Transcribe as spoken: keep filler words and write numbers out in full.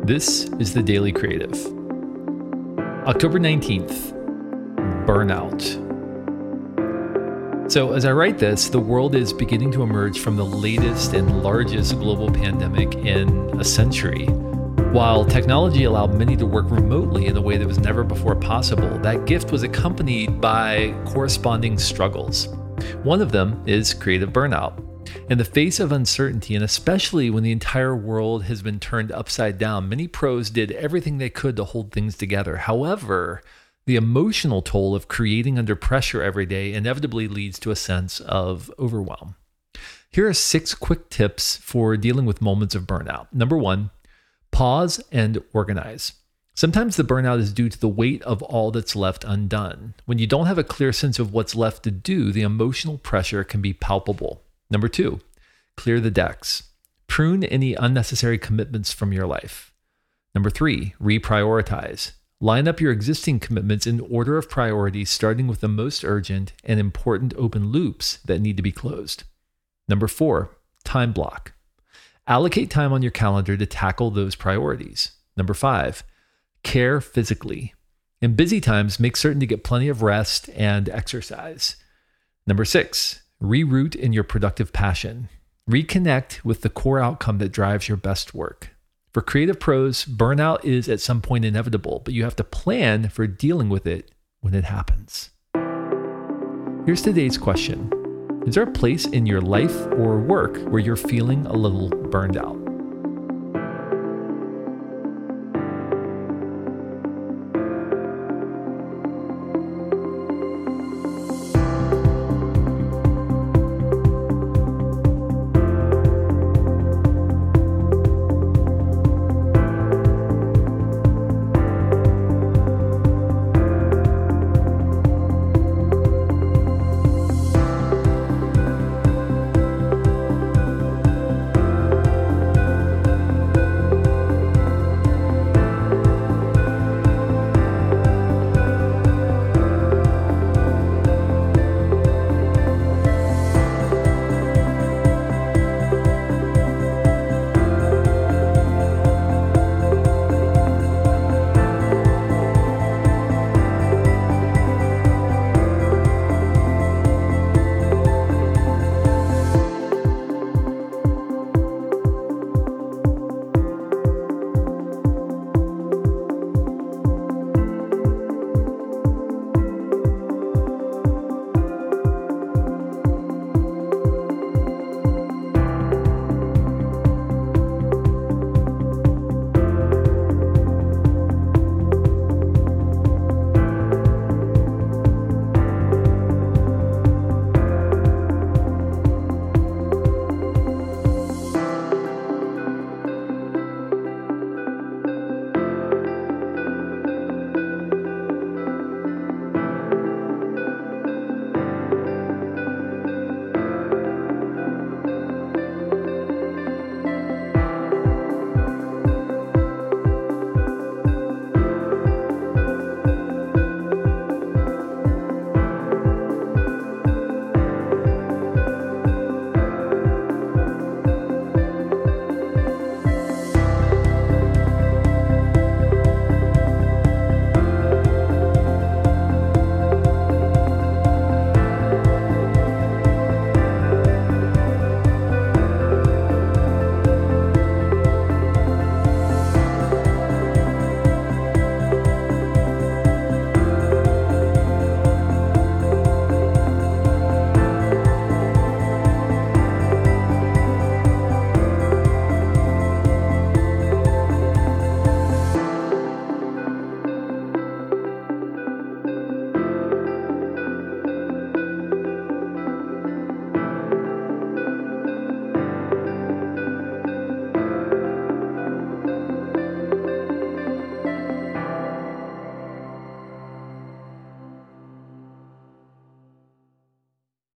This is the Daily Creative. October nineteenth, burnout. So as I write this, the world is beginning to emerge from the latest and largest global pandemic in a century. While technology allowed many to work remotely in a way that was never before possible, that gift was accompanied by corresponding struggles. One of them is creative burnout. In the face of uncertainty, and especially when the entire world has been turned upside down, many pros did everything they could to hold things together. However, the emotional toll of creating under pressure every day inevitably leads to a sense of overwhelm. Here are six quick tips for dealing with moments of burnout. Number one, pause and organize. Sometimes the burnout is due to the weight of all that's left undone. When you don't have a clear sense of what's left to do, the emotional pressure can be palpable. Number two, clear the decks. Prune any unnecessary commitments from your life. Number three, reprioritize. Line up your existing commitments in order of priority, starting with the most urgent and important open loops that need to be closed. Number four, time block. Allocate time on your calendar to tackle those priorities. Number five, care physically. In busy times, make certain to get plenty of rest and exercise. Number six, reroute in your productive passion. Reconnect with the core outcome that drives your best work. For creative pros, burnout is at some point inevitable, but you have to plan for dealing with it when it happens. Here's today's question. Is there a place in your life or work where you're feeling a little burned out?